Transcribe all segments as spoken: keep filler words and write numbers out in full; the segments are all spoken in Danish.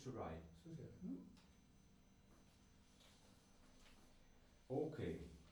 to right. Synes jeg. Mm. Okay.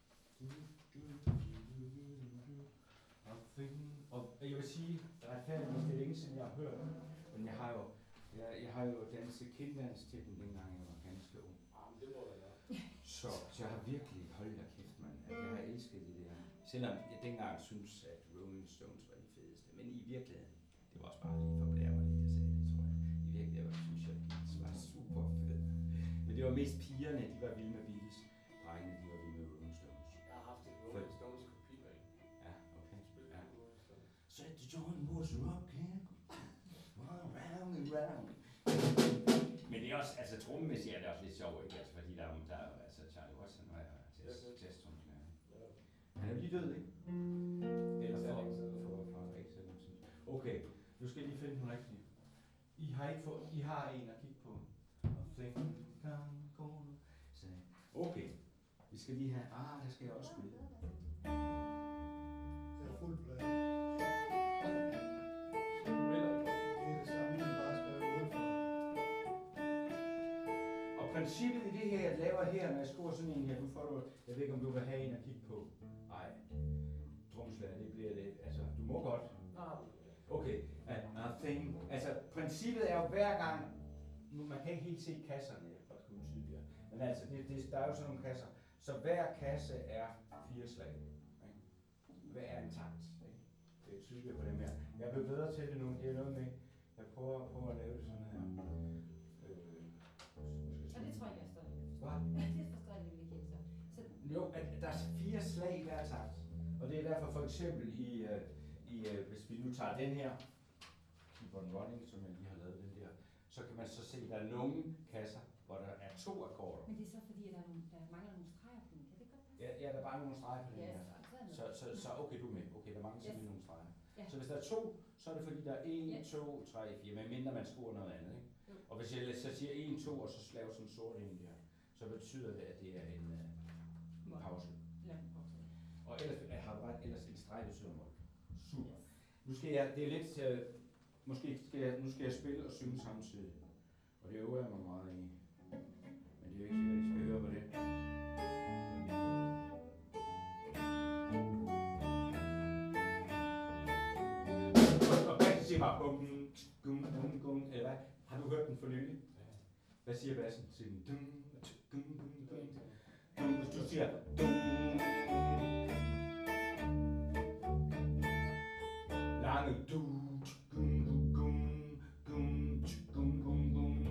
Og jeg vil sige, retfærdigvis, det er længe siden, jeg har hørt, men jeg har jo, jeg, jeg har jo danset kindlandstippen, dengang jeg var ganske ung. Jamen, det må da være. Så, så jeg har virkelig, hold da kæft, man, at jeg har elsket det der. Selvom jeg dengang synes, at Rolling Stones var de fedeste, men i virkeligheden, det var også bare lige for blære mig lidt, jeg sagde det, tror jeg. I virkeligheden synes jeg, det var super fedt. Men det var mest pigerne, de var vilde med Beatles. Drengene, de var vilde med Rolling Stones. Jeg har haft et Rolling Stones kopi med. Ja, okay. Ja. Set the John was rocking, round and round. Men det er også, altså trommemæssigt er det også lidt sjovt, ikke? Altså, fordi der, der er altså Charlie Watts, han var jazztrommeslager. Han er lige død, ikke? Eller for, for, for ikke så længe siden. Okay, nu skal jeg lige finde den rigtige. I har ikke fået, I har en at kigge på. Okay, vi skal lige have, ah, der skal jeg også spille. Det er fuldt blad. Og princippet i det her, jeg laver her, når jeg skriver sådan en her, nu får du, jeg ved ikke om du vil have en at kigge på. Nej, tromslag, det bliver det, altså, du må godt. Okay, I think, altså princippet er jo hver gang, nu man kan ikke helt se kasserne, jeg kan godt tydeligere, men altså, det, det, der er jo sådan nogle kasser, så hver kasse er fire slag. Ikke? Hvad er en takt? Ikke? Det er tydeligt på dem her. Jeg er blevet bedre til det nu, det er noget med, jeg prøver, prøver at lave det sådan her. Øh, og det tror jeg, jeg står i. Hvad? Det forstår jeg ikke helt så. så. Jo, at der er fire slag i hver takt. Og det er derfor for eksempel i, uh, i uh, hvis vi nu tager den her, Keep on Running, som jeg lige har lavet den der, så kan man så se, at der er nogle kasser, hvor der er to akkorder. Men det er så fordi, at der, er nogle, der mangler nogle streger på den. Kan det godt passe? Ja, ja, der er bare nogle streger på den Ja, her. så, Så, så, så okay, du er med. Okay, der mangler simpelthen Yes. nogle streger. Ja. Så hvis der er to, så er det fordi, der er en, Ja. to, tre, fire, men mindre man skruer noget andet, ikke? Jo. Og hvis jeg så siger en, to, og så laver sådan en sort ind der, så betyder det, at det er en, uh, en pause. Ja, pause. Og ellers jeg har du ret, ellers en streg betyder mål. Super. Nu skal jeg, det er lidt, uh, måske skal jeg, nu skal jeg spille og synge samtidig. Og det øver jeg mig meget i. Men det er jo ikke sikkert, at I skal høre på det. Og bassen siger bare bum, gum, gum, gum, eller hvad? Har du hørt den for nylig? Hvad siger bassen? Siger den dum, gum, gum, gum, dum, hvis du siger dum. Lange du, gum, gum, gum, gum, gum, gum.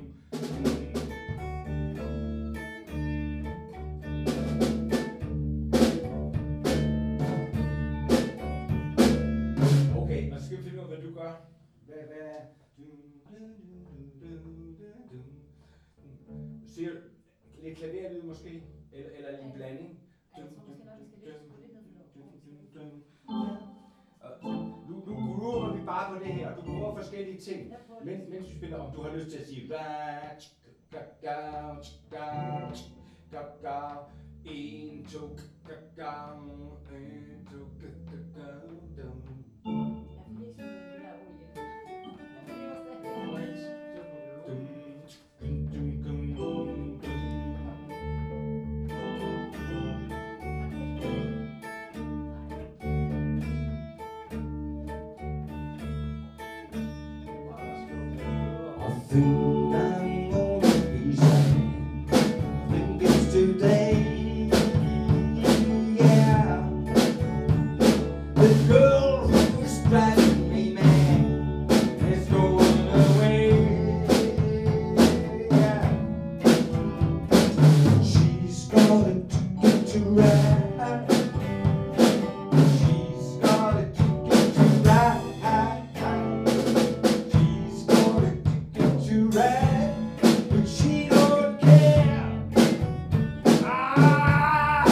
Okay, og så skal vi finde ud af, hvad du gør. Hvad, hvad er... Siger du lidt klaverlyd måske? Eller, eller en blanding? Ja, jeg tror måske nok, vi skal lidt skrue lidt ned for Nu, nu groover vi bare på det her. Du prøver forskellige ting. Men, mens vi spiller, om du har lyst til at sige en, to, en, to, I think I'm gonna be sad. I think it's today. Yeah. The girl who's driving me mad is going away. Yeah. She's got a ticket to ride. She's got a ticket to ride. But she don't care. Ah!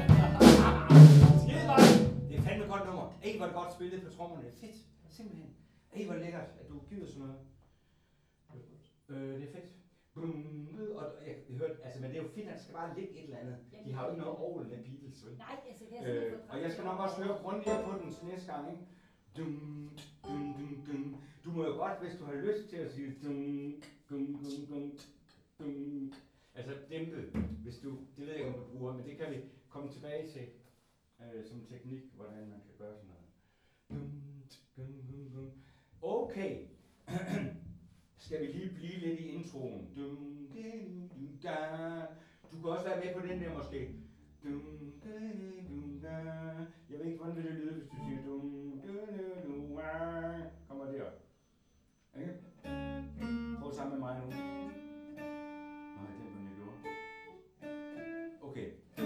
Skide godt. Det er fandme godt nummer. Ej, hvor er det godt spillet på trommerne. Fedt. Simpelthen. Ej, hvor lækkert, at du gider sådan noget. Øh, det er fedt. Brum, og jeg, jeg hørte, altså, men det er jo fedt, at der skal bare ligge et eller andet. De har jo ikke noget orgel med Beatles, vel? Nej, altså det er øh, og jeg skal nok også høre grundigere på den næste gang, ikke? Dum, dum, dum, dum. Du må jo godt, hvis du har lyst til at sige dum, gung, gung, gung, gung. Altså dæmpet, hvis du, det ved jeg ikke om du bruger, men det kan vi komme tilbage til øh, som teknik, hvordan man kan gøre sådan noget. Gung, gung, gung, gung. Okay, skal vi lige blive lidt i introen. Dum, dum, dum, da. Du kan også være med på den der måske. Dum, da, dum, da. Jeg ved ikke, hvordan vil det lyde, hvis du siger dum, da, da, dum, da. Kommer der. Okay? Prøv sammen med mig nu. Nej, det er den, jeg gjorde. Okay.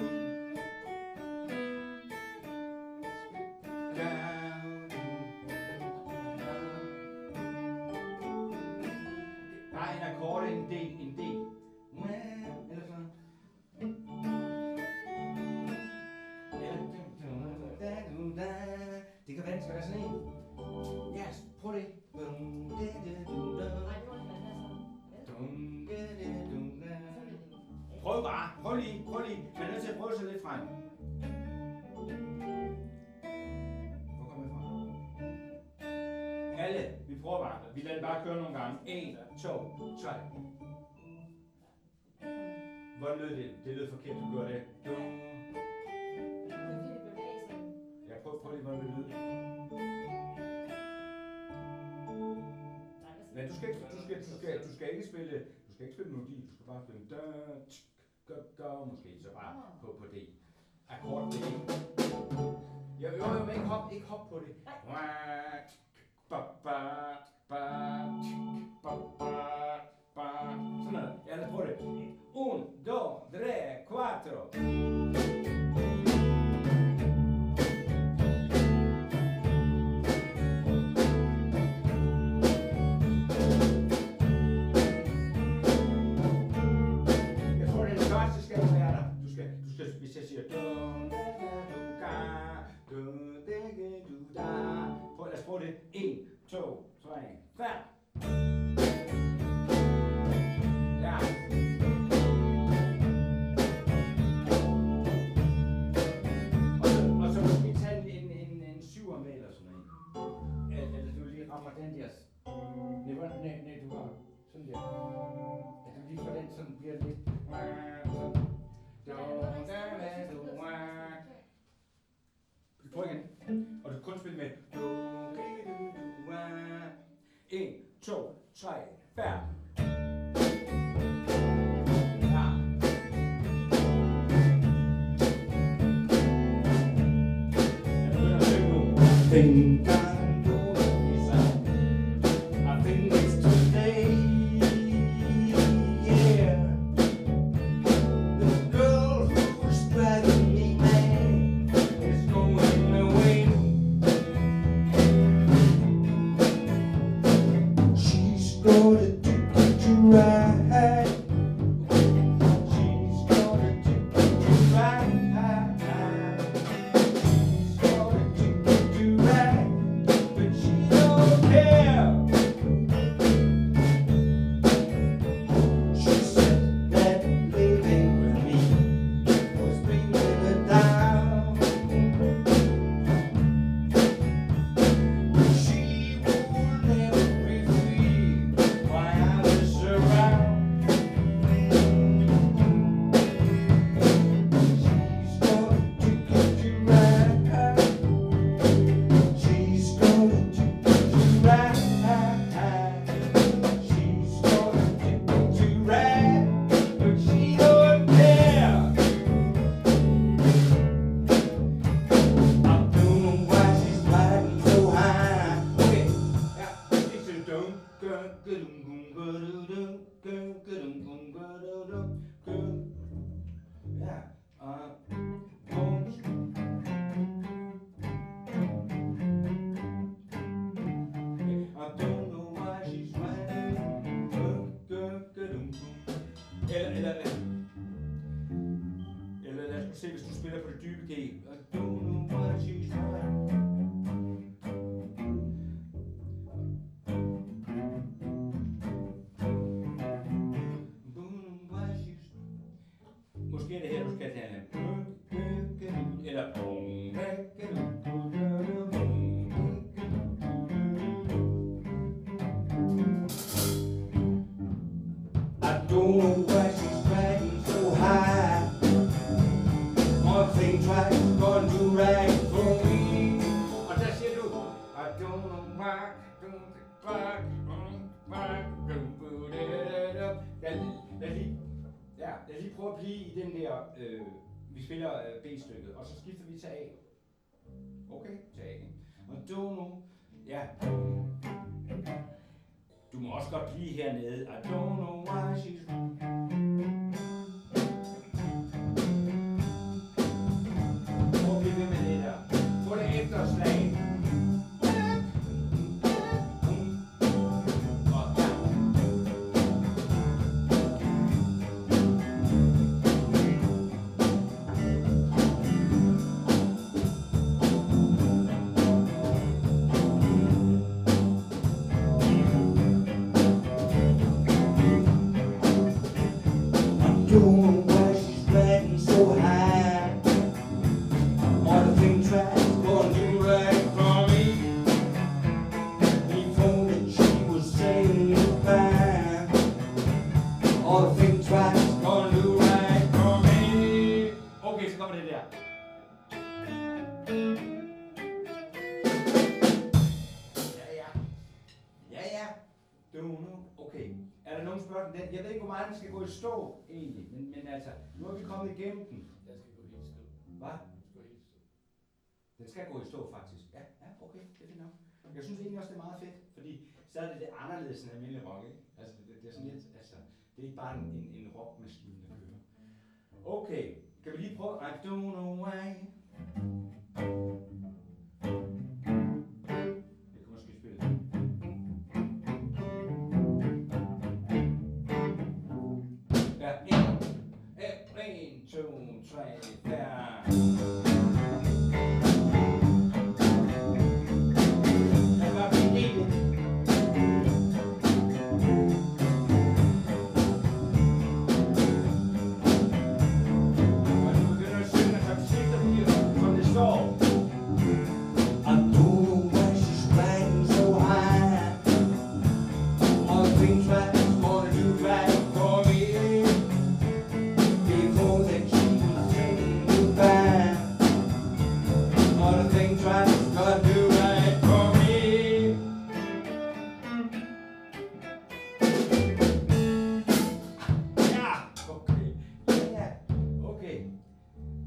Bare en akkord, en D, en D. Eller sådan. Det kan være, det skal være sådan en. Ja, prøv det. Nej, det var ikke hvad Prøv bare, prøv lige, prøv lige. Man er nødt til at prøve sig lidt frem. Hvor kommer jeg fra? Alle, vi prøver bare. Vi lader det bare køre nogle gange. En, to, tre. Hvordan lød det? Det lød forkert, du gjorde det. Du. Ja, prøv, prøv lige, hvordan det lød. Nej, du skal, ikke, du, skal, du, skal, du skal ikke spille, du skal ikke spille melodi, du skal bare spille da, tsk, gø, gø, måske så bare på, på det. Akkord det. Jo, jo, jo, men ikke hop, ikke hop på det. Ba, ba, ba, tsk, ba, ba, ba. Sådan noget. Ja, lad os prøve det. Un, dos, tre, quattro. Hvis jeg siger dum, da, da, du, ga, dum, da, da, du, da. Prøv, lad os prøve det. En, to, tre, fem. Ja. Og så, og så måske tage en, en, en syver med eller sådan noget. Eller, eller du lige rammer den der. Nej, nej, nej, du har sådan der. At du lige får den sådan bliver lidt. Sådan. Prøv igen. Og du kan kun spille med. En, to, tre, fem. Ja. Jeg begynder at synge nu. Think I'm doing something. I think it's today. Yeah. The girl who's driving me mad is going away. She's got a ticket to ride. She's got a ticket to ride. She's got a ticket to ride, but she don't care. She said that living with me was bringing her down. She would never be free while I was around. She's got a ticket to ride. She's got a ticket to ride. She's got a ticket to ride, but she don't care. I don't know why she's riding so high. Okay, yeah, it's a dum, dum, dum, dum, dum, dum, dum, dum, dum, dum. Yeah, uh, don't. I don't know why she's riding. Dum, dum, dum, dum. Eller, eller, eller lad os se, hvis du spiller på det dybe G. I don't know why she's riding. Don't know why she's. Måske er det her, du skal tage en. Eller. I don't know why she's riding so high. All things right gonna do right for me. Og der siger du, I don't know why, don't why, why, lad lige, lad lige, ja, lad lige prøve at blive i den der, øh, vi spiller øh, B-stykket, og så skifter vi til A. Okay, til A. Og don't know, ja. Du må også godt blive hernede. I don't know why she's... Prøv at blive ved med det der. Få det efterslag. Og ja. Don't know why she's riding so high. All the things right gonna do right for me. Before that she was saying goodbye. All the things right gonna do right for me. Okay, så kommer det der. Ja, ja. Ja, ja. Don't know. Okay. Er der nogen spørgsmål? Jeg ved ikke, hvor meget den skal gå i stå, egentlig. Men, men altså, nu er vi kommet igennem den. Den skal gå helt stå. Hvad? Den skal gå helt stå. Den skal gå i stå, faktisk. Ja, ja, okay, det er fint nok. Jeg synes egentlig også, det er meget fedt, fordi så er det lidt anderledes end almindelig rock, ikke? Altså, det, det er sådan lidt, altså, det er ikke bare en, en, en rockmaskine, der kører. Okay, kan vi lige prøve? I don't know why. Jeg kan måske spille det. Ja, en, en, to, tre, fire. Jeg kan bare blive helt. Og nu begynder at synge, så sigter vi, som det står. I don't know why she's riding so high. All things right gonna do right for me. Before that she was saying goodbye. All the things right